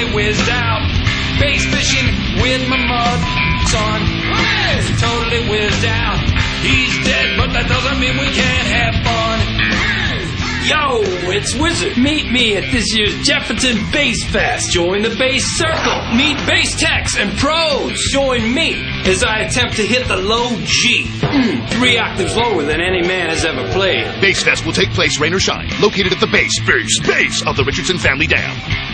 totally whizzed out. Bass fishing with my mud son. Totally whizzed out. He's dead, but that doesn't mean we can't have fun. Yo, it's Wizard. Meet me at this year's Jefferson Bass Fest. Join the bass circle. Meet bass techs and pros. Join me as I attempt to hit the low G. 3 octaves lower than any man has ever played. Bass Fest will take place rain or shine, located at the base of the Richardson Family Dam.